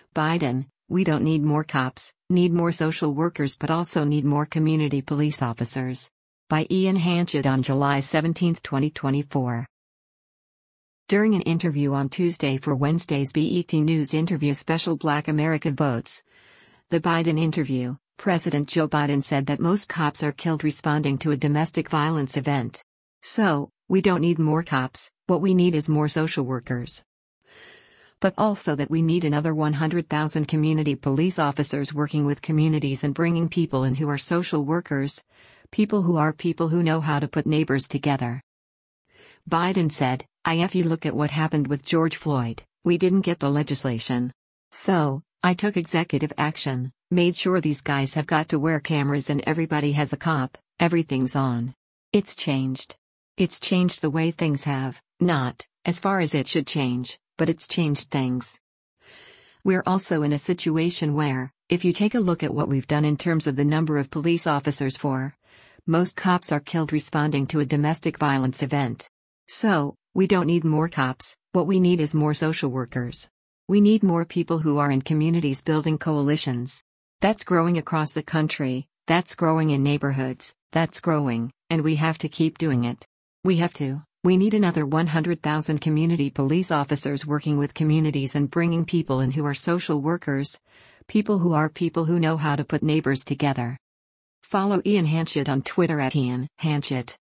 Biden, we don't need more cops, need more social workers, but also need more community police officers. By Ian Hanchett on July 17, 2024. During an interview on Tuesday for Wednesday's BET News interview special Black America Votes, the Biden interview, President Joe Biden said that most cops are killed responding to a domestic violence event. So, we don't need more cops, what we need is more social workers. But also that we need another 100,000 community police officers working with communities and bringing people in who are social workers, people who know how to put neighbors together. Biden said, "If you look at what happened with George Floyd, we didn't get the legislation. So, I took executive action, made sure these guys have got to wear cameras and everybody has a cop, everything's on. It's changed. It's changed the way things have, not, as far as it should change, but it's changed things. We're also in a situation where, if you take a look at what we've done in terms of the number of police officers most cops are killed responding to a domestic violence event. So, we don't need more cops, what we need is more social workers. We need more people who are in communities building coalitions. That's growing across the country, that's growing in neighborhoods, that's growing, and we have to keep doing it. We need another 100,000 community police officers working with communities and bringing people in who are social workers, people who know how to put neighbors together." Follow Ian Hanchett on Twitter @Ian Hanchett.